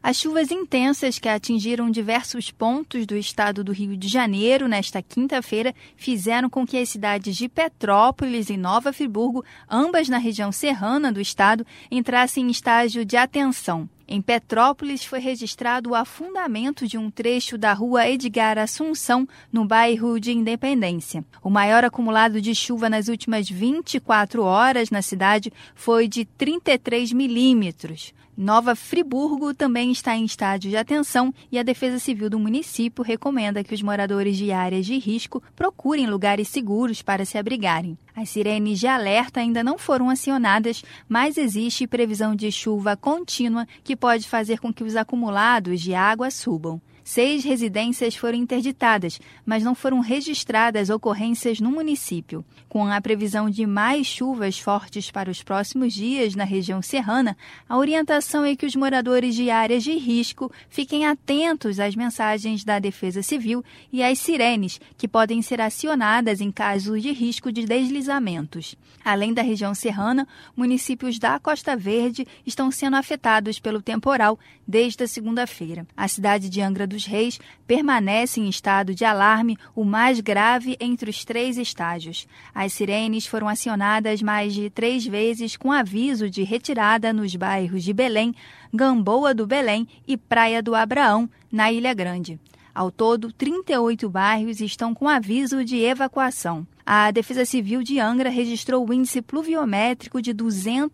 As chuvas intensas que atingiram diversos pontos do estado do Rio de Janeiro nesta quinta-feira fizeram com que as cidades de Petrópolis e Nova Friburgo, ambas na região serrana do estado, entrassem em estágio de atenção. Em Petrópolis, foi registrado o afundamento de um trecho da rua Edgar Assunção, no bairro de Independência. O maior acumulado de chuva nas últimas 24 horas na cidade foi de 33 milímetros. Nova Friburgo também está em estágio de atenção e a Defesa Civil do município recomenda que os moradores de áreas de risco procurem lugares seguros para se abrigarem. As sirenes de alerta ainda não foram acionadas, mas existe previsão de chuva contínua que pode fazer com que os acumulados de água subam. 6 residências foram interditadas, mas não foram registradas ocorrências no município. Com a previsão de mais chuvas fortes para os próximos dias na região serrana, a orientação é que os moradores de áreas de risco fiquem atentos às mensagens da Defesa Civil e às sirenes, que podem ser acionadas em caso de risco de deslizamentos. Além da região serrana, municípios da Costa Verde estão sendo afetados pelo temporal desde a segunda-feira. A cidade de Angra dos Reis permanece em estado de alarme, o mais grave entre os 3 estágios. As sirenes foram acionadas mais de 3 vezes com aviso de retirada nos bairros de Belém, Gamboa do Belém e Praia do Abraão, na Ilha Grande. Ao todo, 38 bairros estão com aviso de evacuação. A Defesa Civil de Angra registrou o índice pluviométrico de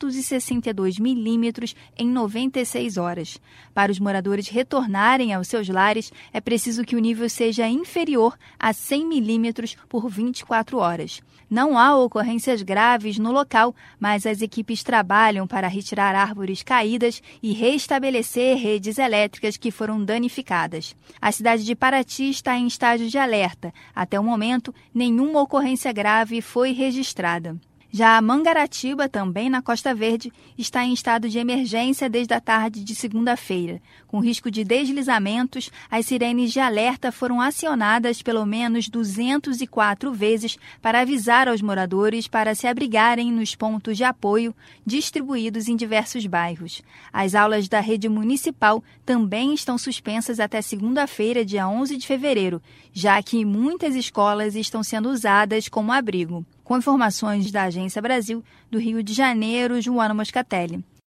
262 milímetros em 96 horas. Para os moradores retornarem aos seus lares, é preciso que o nível seja inferior a 100 milímetros por 24 horas. Não há ocorrências graves no local, mas as equipes trabalham para retirar árvores caídas e restabelecer redes elétricas que foram danificadas. A cidade de Paraty está em estágio de alerta. Até o momento, nenhuma ocorrência grave foi registrada. Já a Mangaratiba, também na Costa Verde, está em estado de emergência desde a tarde de segunda-feira. Com risco de deslizamentos, as sirenes de alerta foram acionadas pelo menos 204 vezes para avisar aos moradores para se abrigarem nos pontos de apoio distribuídos em diversos bairros. As aulas da rede municipal também estão suspensas até segunda-feira, dia 11 de fevereiro, já que muitas escolas estão sendo usadas como abrigo. Com informações da Agência Brasil, do Rio de Janeiro, Joana Moscatelli.